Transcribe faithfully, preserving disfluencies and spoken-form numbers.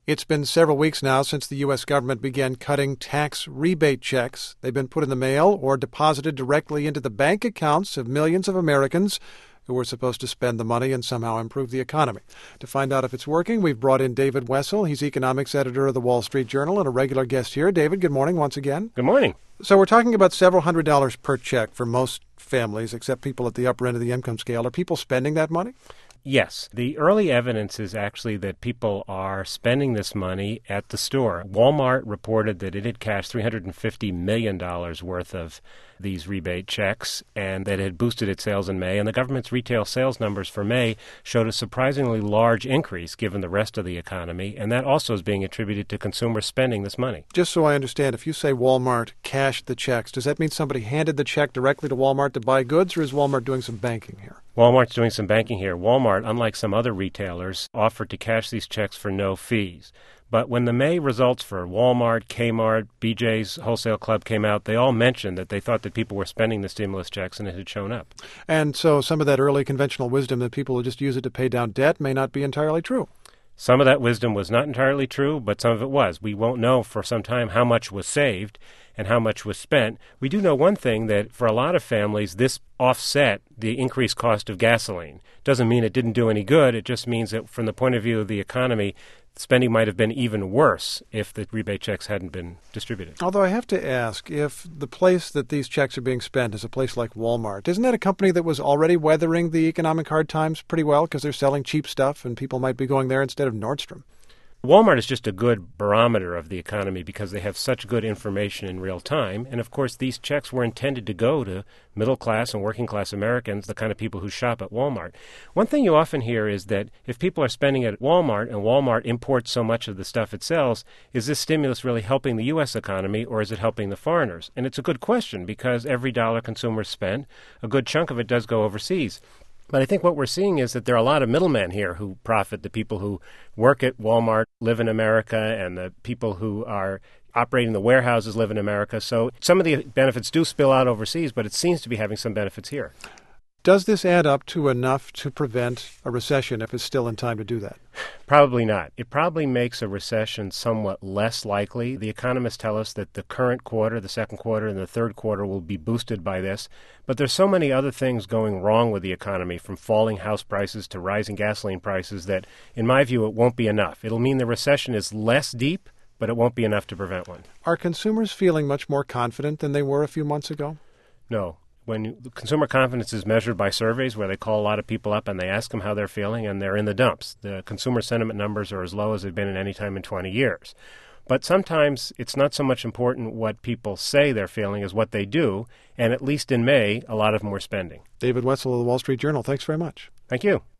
It's been several weeks now since the U S government began cutting tax rebate checks. They've been put in the mail or deposited directly into the bank accounts of millions of Americans who were supposed to spend the money and somehow improve the economy. To find out if it's working, we've brought in David Wessel. He's economics editor of the Wall Street Journal and a regular guest here. David, good morning once again. Good morning. So we're talking about several hundred dollars per check for most families, except people at the upper end of the income scale. Are people spending that money? Yes. The early evidence is actually that people are spending this money at the store. Walmart reported that it had cashed three hundred fifty million dollars worth of these rebate checks and that it had boosted its sales in May. And the government's retail sales numbers for May showed a surprisingly large increase given the rest of the economy. And that also is being attributed to consumers spending this money. Just so I understand, if you say Walmart cashed the checks, does that mean somebody handed the check directly to Walmart to buy goods, or is Walmart doing some banking here? Walmart's doing some banking here. Walmart, unlike some other retailers, offered to cash these checks for no fees. But when the May results for Walmart, Kmart, B J's Wholesale Club came out, they all mentioned that they thought that people were spending the stimulus checks and it had shown up. And so some of that early conventional wisdom that people will just use it to pay down debt may not be entirely true. Some of that wisdom was not entirely true, but some of it was. We won't know for some time how much was saved and how much was spent. We do know one thing, that for a lot of families, this offset the increased cost of gasoline. Doesn't mean it didn't do any good. It just means that from the point of view of the economy, spending might have been even worse if the rebate checks hadn't been distributed. Although I have to ask, if the place that these checks are being spent is a place like Walmart, isn't that a company that was already weathering the economic hard times pretty well because they're selling cheap stuff and people might be going there instead of Nordstrom? Walmart is just a good barometer of the economy because they have such good information in real time. And, of course, these checks were intended to go to middle-class and working-class Americans, the kind of people who shop at Walmart. One thing you often hear is that if people are spending at Walmart and Walmart imports so much of the stuff it sells, is this stimulus really helping the U S economy or is it helping the foreigners? And it's a good question because every dollar consumers spend, a good chunk of it does go overseas. But I think what we're seeing is that there are a lot of middlemen here who profit, the people who work at Walmart live in America, and the people who are operating the warehouses live in America. So some of the benefits do spill out overseas, but it seems to be having some benefits here. Does this add up to enough to prevent a recession if it's still in time to do that? Probably not. It probably makes a recession somewhat less likely. The economists tell us that the current quarter, the second quarter, and the third quarter will be boosted by this. But there's so many other things going wrong with the economy, from falling house prices to rising gasoline prices, that, in my view, it won't be enough. It'll mean the recession is less deep, but it won't be enough to prevent one. Are consumers feeling much more confident than they were a few months ago? No. When consumer confidence is measured by surveys where they call a lot of people up and they ask them how they're feeling, and they're in the dumps. The consumer sentiment numbers are as low as they've been in any time in twenty years. But sometimes it's not so much important what people say they're feeling as what they do, and at least in May, a lot of them were spending. David Wessel of the Wall Street Journal, thanks very much. Thank you.